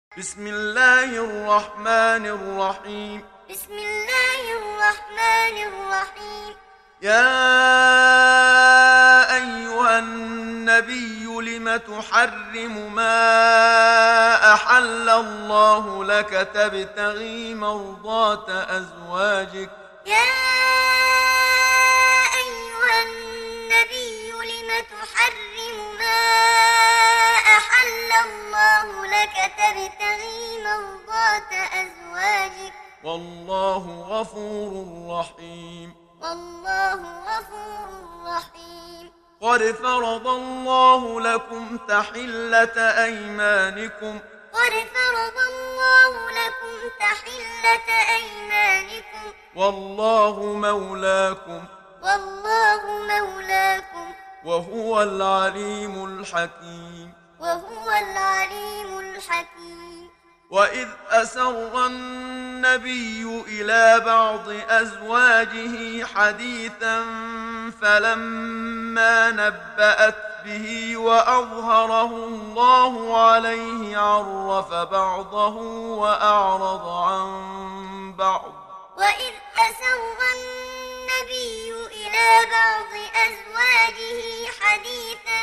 بسم الله الرحمن الرحيم. بسم الله الرحمن الرحيم. يا أيها النبي لم تحرم ما أحل الله لك تبتغي مرضات أزواجك؟ يا أيها النبي لم تحرم ما أحل الله لك تبتغي مرضات أزواجك؟ والله غفور رحيم. والله غفور رحيم. قد فرض الله لكم تحلة أيمانكم. قد فرض الله لكم تحلة أيمانكم. والله مولاكم. والله مولاكم. وهو العليم الحكيم. وهو العليم الحكيم. وإذ أسر النبي إلى بعض أزواجه حديثا فلما نبأت به وأظهره الله عليه عرف بعضه وأعرض عن بعض. وإذ أسر النبي إلى بعض أزواجه حديثا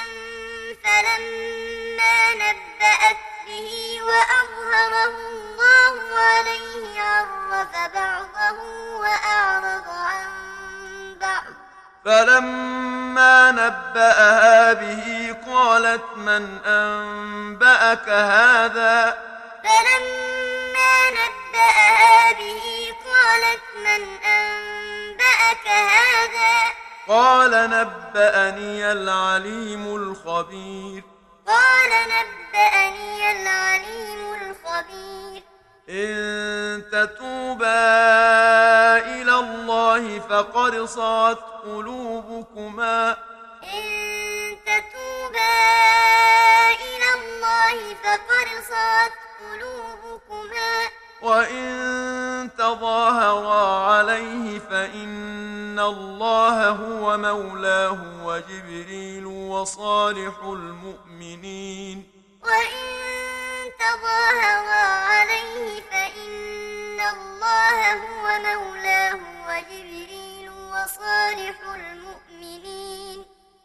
فلما نبأت به وأظهره الله عليه عرف بعضه وأعرض عن بعض. فلما نبأها به قالت من أنبأك هذا؟ فلما نبأها به قالت من أنبأك هذا؟ قال نبأني العليم الخبير. قال نبأني العليم الخبير. إن تتوبا إلى الله فقد صغت قلوبكما. إن تتوبا إلى الله فقد صغت قلوبكما. وإن تظاهرا عليه فإن الله هو مولاه وجبريل وصالح المؤمنين. وإن تظاهرا عليه فإن الله هو مولاه وجبريل وصالح المؤمنين.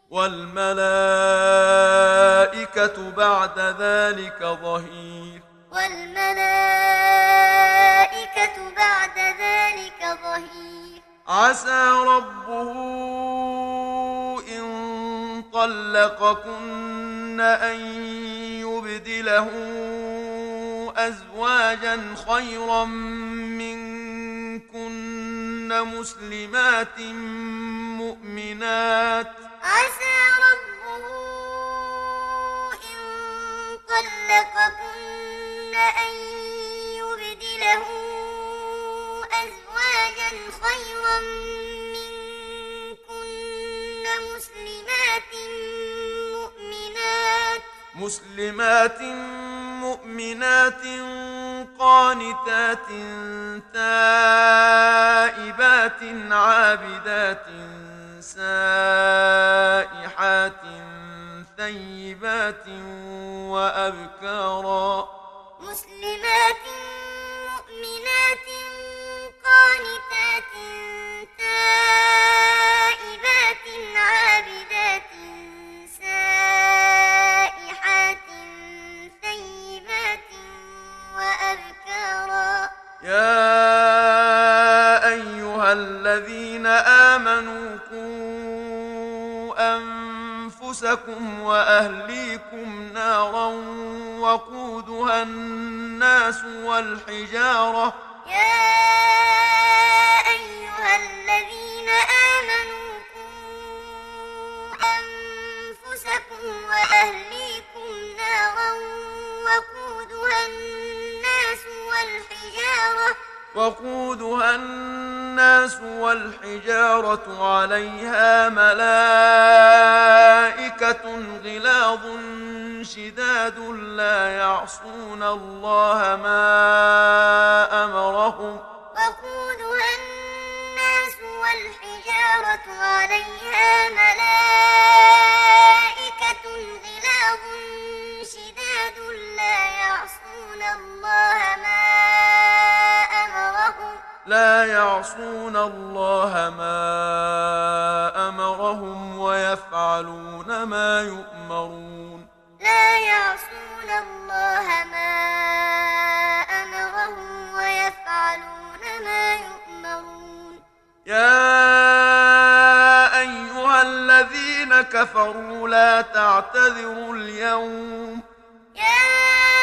والملائكة بعد ذلك ظهير. والملائكة بعد ذلك ظهير. عسى ربه إن طلقكن أن يبدله أزواجا خيرا منكن مسلمات مؤمنات. عسى ربه إن طلقكن أن يبدله أزواجا خيرا منكن مسلمات مؤمنات قانتات تائبات عابدات سائحات ثيبات وأبكارا. مسلمات مؤمنات قانتات تائبات عابدات سائحات ثيبات وأبكارا. يا أيها الذين آمنوا قوا أنفسكم وأهليكم نارا وقودها الناس والحجارة. يا أيها الذين آمنوا قوا أنفسكم وأهليكم نارا وقودها الناس والحجارة عليها ملائكة غلاظ شداد لا يعصون الله ما أمرهم. وقودها الناس والحجارة عليها ملائكة غلاظ شداد لا يعصون الله لا يعصون الله ما أمرهم ويفعلون ما يؤمرون لا يعصون الله ما أمرهم ويفعلون ما يؤمرون يا أيها الذين كفروا لا تعتذروا اليوم يا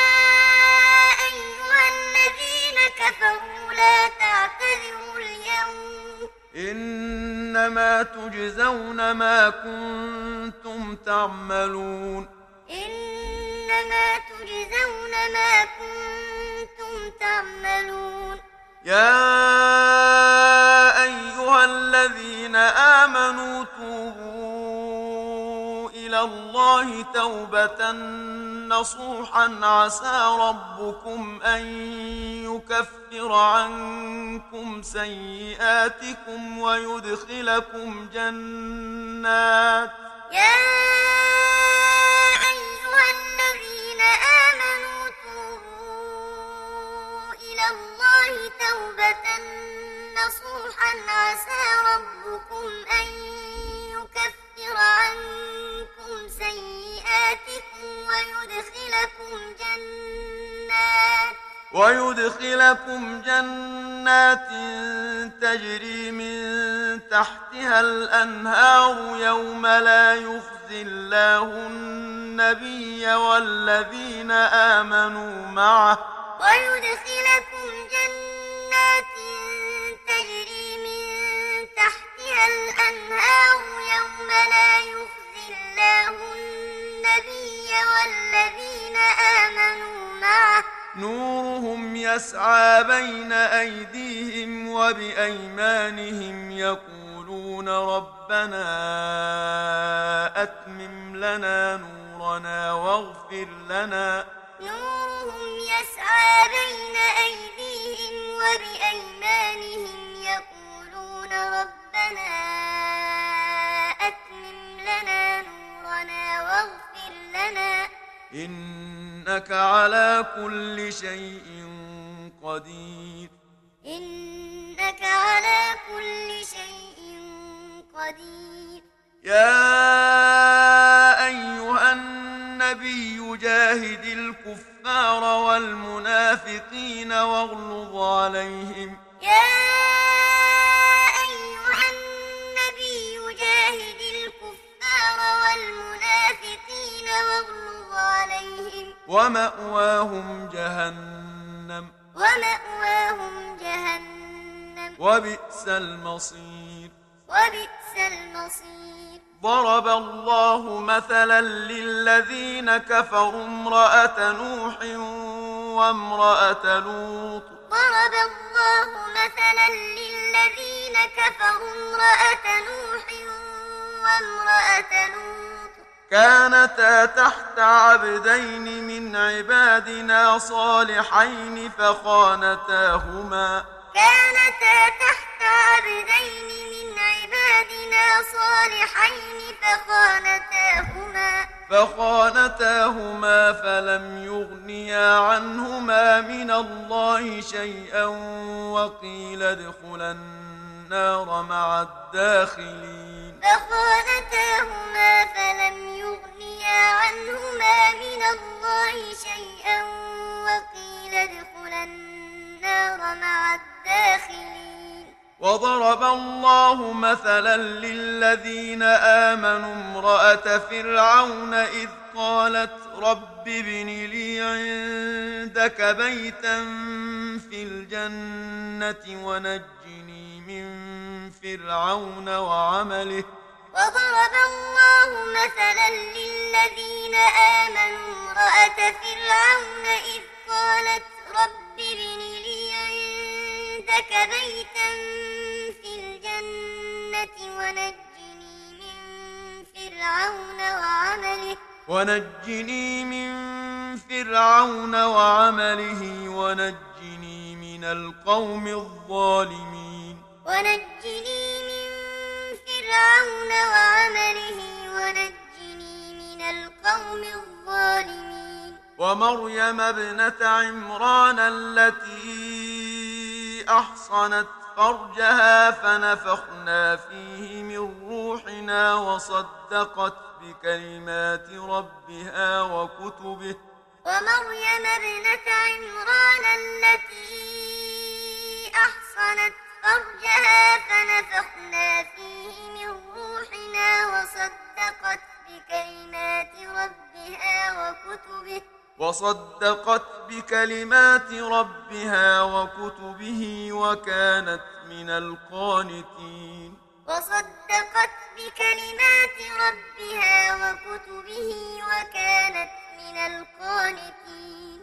أيها الذين كفروا لا تعتذروا اليوم إنما تجزون ما كنتم تعملون إنما تجزون ما كنتم تعملون يا أيها الذين آمنوا توبوا إلى الله توبة نصوحا عسى ربكم أن يكفر عنكم سيئاتكم ويدخلكم جنات يا أيها الذين آمنوا توبوا إلى الله توبة نصوحا عسى ربكم أن يكفر عنكم سيئاتكم ويدخلكم جنات تجري من تحتها الأنهار يوم لا يخزي الله النبي والذين آمنوا معه ويدخلكم جنات تجري من تحتها الأنهار يوم لا يخزي الله النبي والذين آمنوا معه نورهم يسعى بين أيديهم وبأيمانهم يقولون ربنا أتمم لنا نورنا واغفر لنا نورهم يسعى بين أيديهم وبأيمانهم يقولون ربنا أتمم لنا نورنا واغفر لنا إنك على كل شيء قدير إنك على كل شيء قدير يا أيها النبي جاهد الكفار والمنافقين واغلظ عليهم يا أيها النبي جاهد الكفار والمنافقين واغلظ عليهم ومأواهم جهنم وبئس المصير ضرب الله مثلا للذين كفروا امرأة نوح وامرأة لوط ضرب الله مثلا للذين كفروا امرأة نوح وامرأة لوط كانتا تحت عبدين من عبادنا صالحين فخانتاهما فلم يغنيا عنهما من الله شيئا وقيل ادخلا النار مع الداخلين وضرب الله مثلا للذين آمنوا امرأة فرعون إذ قالت رب ابن لي عندك بيتا في الجنة ونجني من فرعون وعمله وضرب الله مثلا للذين آمنوا امرأة فرعون إذ قالت رب ابن لي عندك بيتا في الجنة ونجني من فرعون وعمله ونجني من القوم الظالمين ومريم ابنة عمران التي أحصنت فرجها فنفخنا فيه من روحنا وصدقت بكلمات ربها وكتبه ومريم ابنة عمران التي أحصنت فرجها فنفخنا فيه من روحنا وصدقت بكلمات ربها وكتبه وكانت من القانتين وصدقت بكلمات ربها وكتبه وكانت من القانتين